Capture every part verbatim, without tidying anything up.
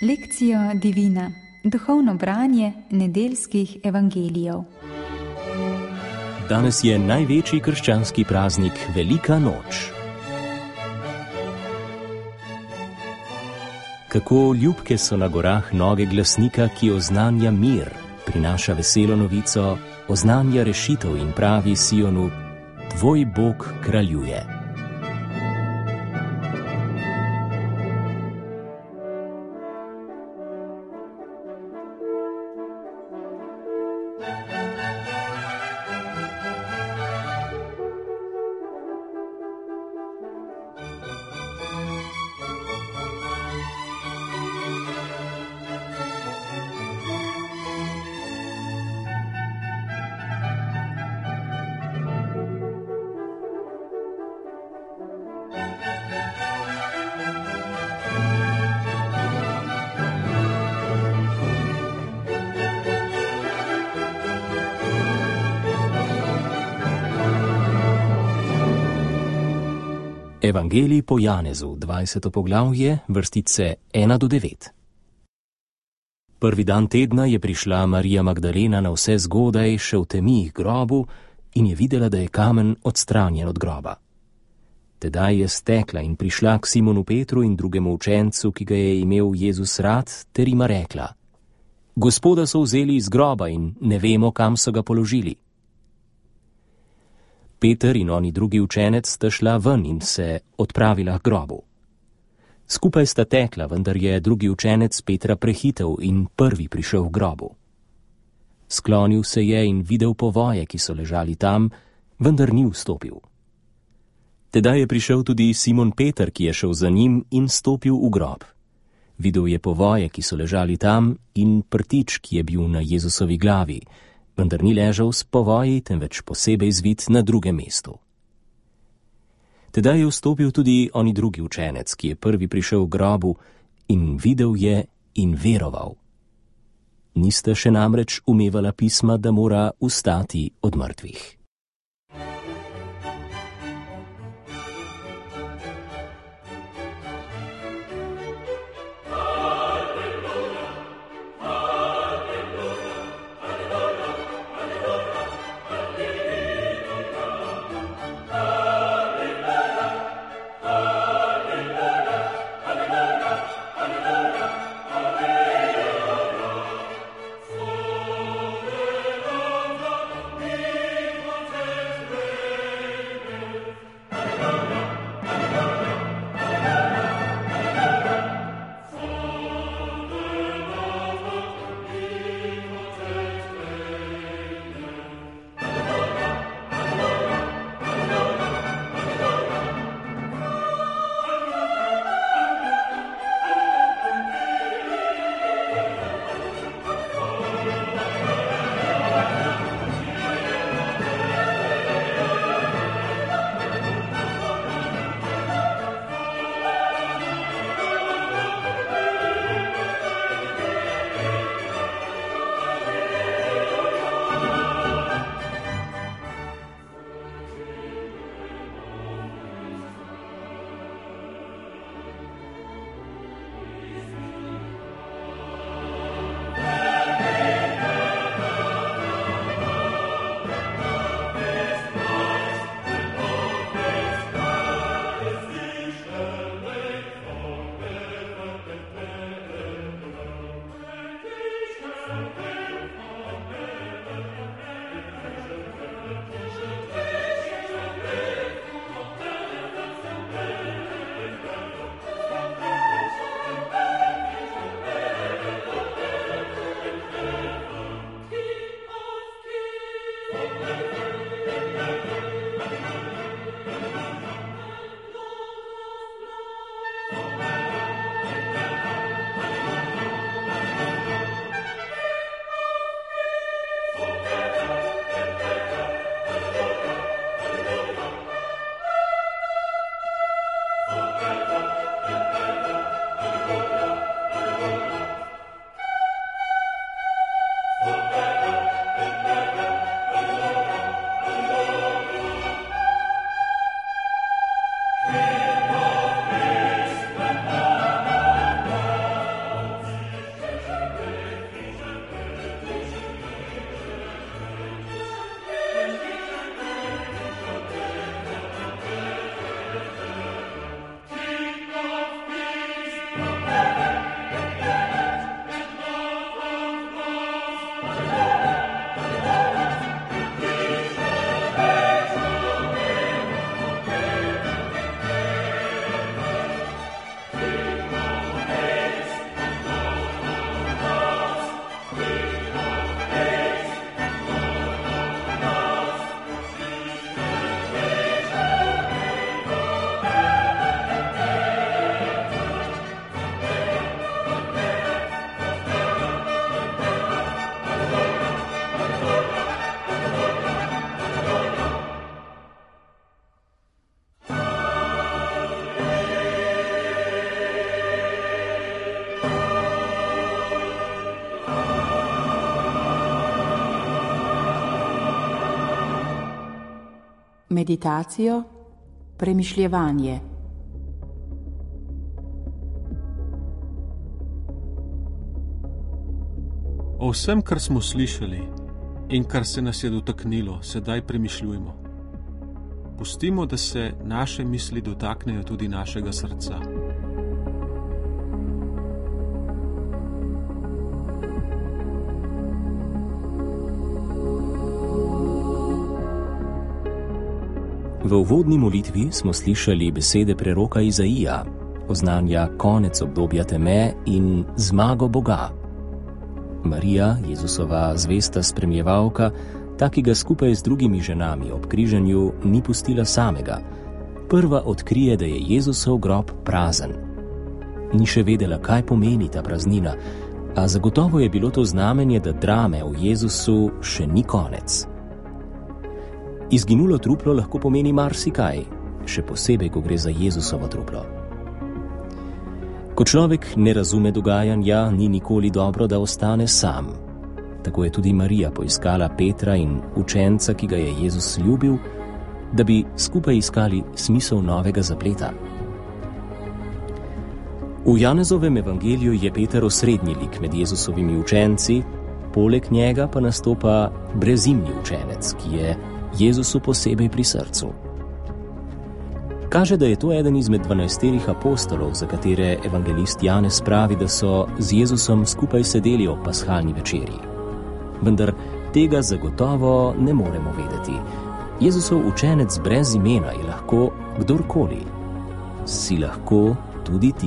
Lekcija divina, duhovno branje nedeljskih evangelijev. Danes je največji krščanski praznik Velika noč. Kako ljubke so na gorah noge glasnika, ki oznanja mir, prinaša veselo novico, oznanja rešitev in pravi Sionu: tvoj Bog kraljuje. Evangelij po Janezu, dvajseto poglavje, vrstice ena do devet. Prvi dan tedna je prišla Marija Magdalena na vse zgodaj, še v temi k grobu, in je videla, da je kamen odstranjen od groba. Tedaj je stekla in prišla k Simonu Petru in drugemu učencu, ki ga je imel Jezus rad, ter jima rekla: Gospoda so vzeli iz groba in ne vemo, kam so ga položili. Peter in oni drugi učenec sta šla ven in se odpravila k grobu. Skupaj sta tekla, vendar je drugi učenec Petra prehitel in prvi prišel v grobu. Sklonil se je in videl povoje, ki so ležali tam, vendar ni vstopil. Tedaj je prišel tudi Simon Peter, ki je šel za njim in stopil v grob. Videl je povoje, ki so ležali tam, in prtič, ki je bil na Jezusovi glavi, vendar ni ležal s povoji, temveč posebej zvit na drugem mestu. Tedaj je vstopil tudi oni drugi učenec, ki je prvi prišel v grobu, in videl je in veroval. Nista še namreč umevala pisma, da mora vstati od mrtvih. Meditacijo, premišljevanje. O vsem, kar smo slišali in kar se nas je dotaknilo, sedaj premišljujmo. Pustimo, da se naše misli dotaknejo tudi našega srca. V uvodni molitvi smo slišali besede preroka Izaija, oznanja konec obdobja teme in zmago Boga. Marija, Jezusova zvesta spremljevalka, ta, ki ga skupaj z drugimi ženami ob križanju ni pustila samega, prva odkrije, da je Jezusov grob prazen. Ni še vedela, kaj pomeni ta praznina, a zagotovo je bilo to znamenje, da drame v Jezusu še ni konec. Izginulo truplo lahko pomeni marsikaj, še posebej, ko gre za Jezusovo truplo. Ko človek ne razume dogajanja, ni nikoli dobro, da ostane sam. Tako je tudi Marija poiskala Petra in učenca, ki ga je Jezus ljubil, da bi skupaj iskali smisel novega zapleta. V Janezovem evangeliju je Peter osrednji lik med Jezusovimi učenci, poleg njega pa nastopa brezimni učenec, ki je Jezusu posebej pri srcu. Kaže, da je to eden izmed dvanajsterih apostolov, za katere evangelist Janez pravi, da so z Jezusom skupaj sedeli ob pashalni večerji. Vendar tega zagotovo ne moremo vedeti. Jezusov učenec brez imena je lahko kdorkoli. Si lahko tudi ti.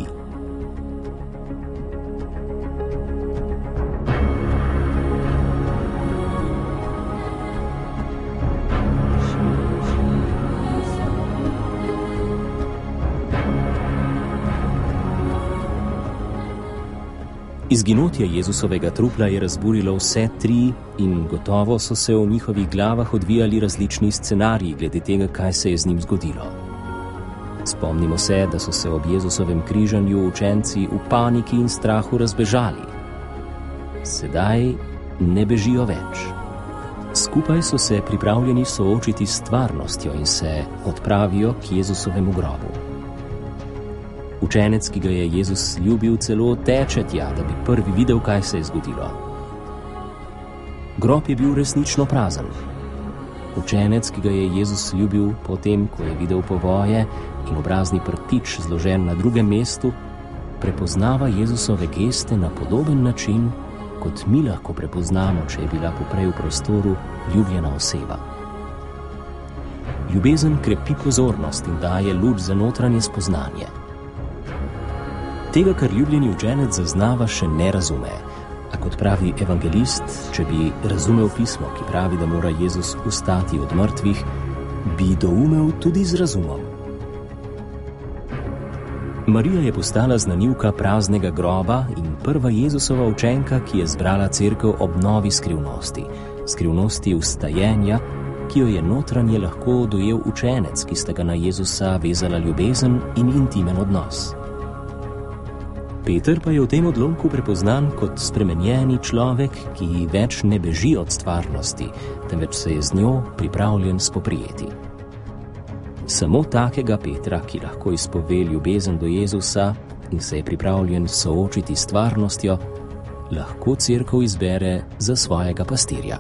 Izginotje Jezusovega trupla je razburilo vse tri in gotovo so se v njihovih glavah odvijali različni scenariji glede tega, kaj se je z njim zgodilo. Spomnimo se, da so se ob Jezusovem križanju učenci v paniki in strahu razbežali. Sedaj ne bežijo več. Skupaj so se pripravljeni soočiti s stvarnostjo in se odpravijo k Jezusovemu grobu. Učenec, ki ga je Jezus ljubil, celo teče tja, da bi prvi videl, kaj se je zgodilo. Grob je bil resnično prazen. Učenec, ki ga je Jezus ljubil, potem, ko je videl povoje in obrazni prtič zložen na drugem mestu, prepoznava Jezusove geste na podoben način, kot mi lahko prepoznamo, če je bila poprej v prostoru ljubljena oseba. Ljubezen krepi pozornost in daje luč za notranje spoznanje. Tega, kar ljubljeni učenec zaznava, še ne razume. A kot pravi evangelist, če bi razumel pismo, ki pravi, da mora Jezus vstati od mrtvih, bi doumel tudi z razumom. Marija je postala znanilka praznega groba in prva Jezusova učenka, ki je zbrala cerkev ob novi skrivnosti, skrivnosti vstajenja, ki jo je notranje lahko dojel učenec, ki sta ga na Jezusa vezala ljubezen in intimen odnos. Peter pa je v tem odlomku prepoznan kot spremenjeni človek, ki več ne beži od stvarnosti, temveč se je z njo pripravljen spoprijeti. Samo takega Petra, ki lahko izpove ljubezen do Jezusa in se je pripravljen soočiti s stvarnostjo, lahko cerkev izbere za svojega pastirja.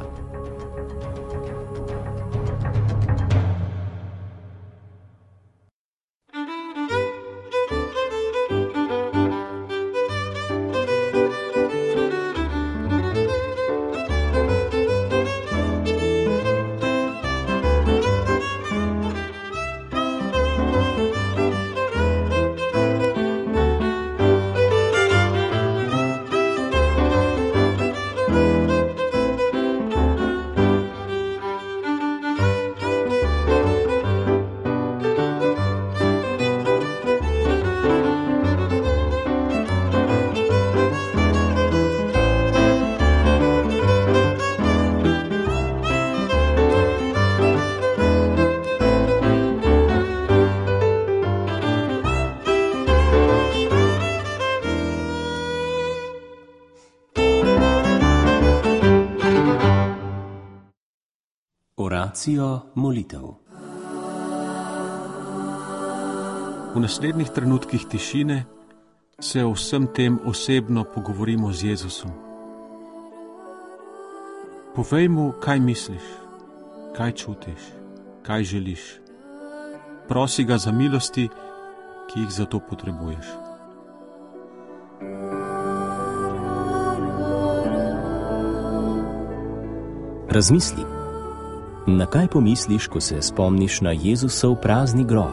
Oracijo molitev. V naslednjih trenutkih tišine se o vsem tem osebno pogovorimo z Jezusom. Povej mu, kaj misliš, kaj čutiš, kaj želiš. Prosi ga za milosti, ki jih za to potrebuješ. Razmisli. Na kaj pomisliš, ko se spomniš na Jezusov prazni grob?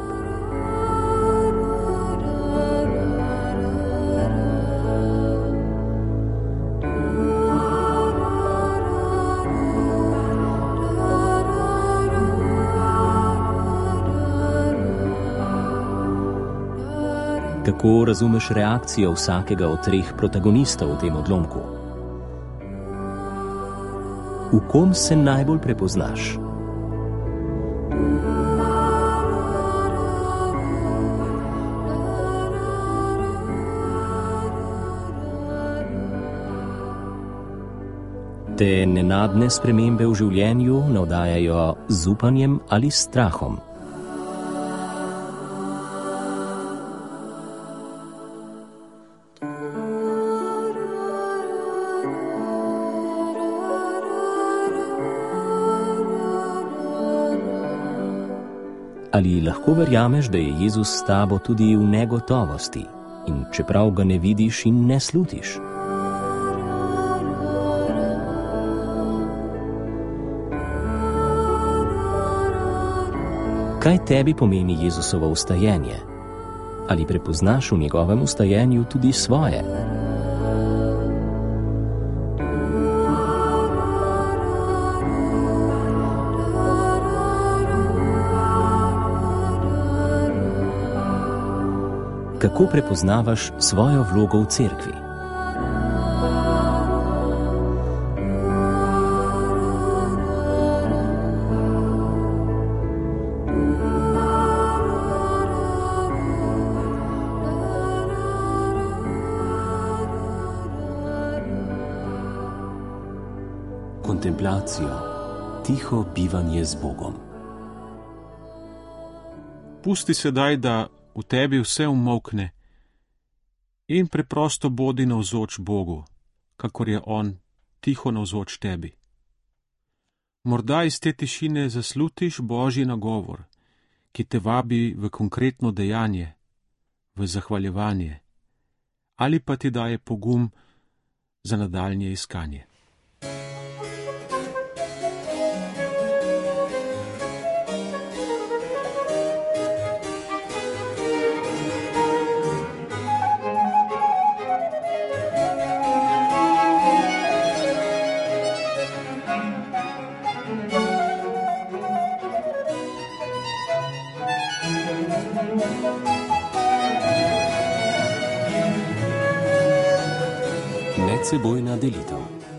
Kako razumeš reakcijo vsakega od treh protagonistov v tem odlomku? V kom se najbolj prepoznaš? Te nenadne spremembe v življenju navdajajo z upanjem ali strahom? Ali lahko verjameš, da je Jezus s tabo tudi v negotovosti, in čeprav ga ne vidiš in ne slutiš? Kaj tebi pomeni Jezusovo vstajenje? Ali prepoznaš v njegovem vstajenju tudi svoje? Kako prepoznavaš svojo vlogo v cerkvi? Kontemplacijo, tiho bivanje z Bogom. Pusti sedaj, da v tebi vse umolkne in preprosto bodi navzoč Bogu, kakor je On tiho navzoč tebi. Morda iz te tišine zaslutiš Božji nagovor, ki te vabi v konkretno dejanje, v zahvaljevanje, ali pa ti daje pogum za nadaljnje iskanje. Medsebojna delitev.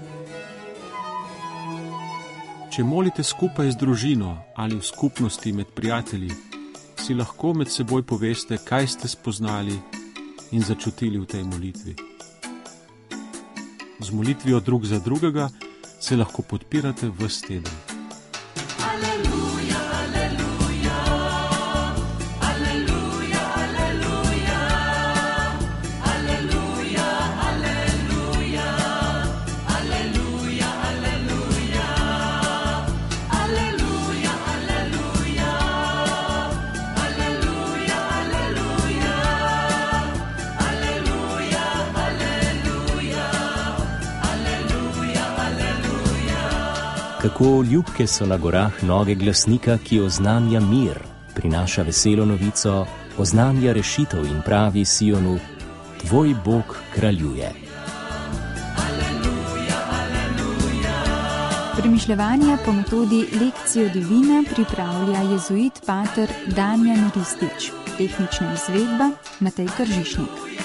Če molite skupaj z družino ali v skupnosti med prijatelji, si lahko med seboj poveste, kaj ste spoznali in začutili v tej molitvi. Z molitvijo drug za drugega se lahko podpirate ves teden. Kako ljubke so na gorah noge glasnika, ki oznanja mir, prinaša veselo novico, oznanja rešitev in pravi Sionu: tvoj Bog kraljuje. Premišljevanja po metodi Lectio Divina pripravlja jezuit pater Damjan Ristič, tehnična izvedba Matej Kržišnik.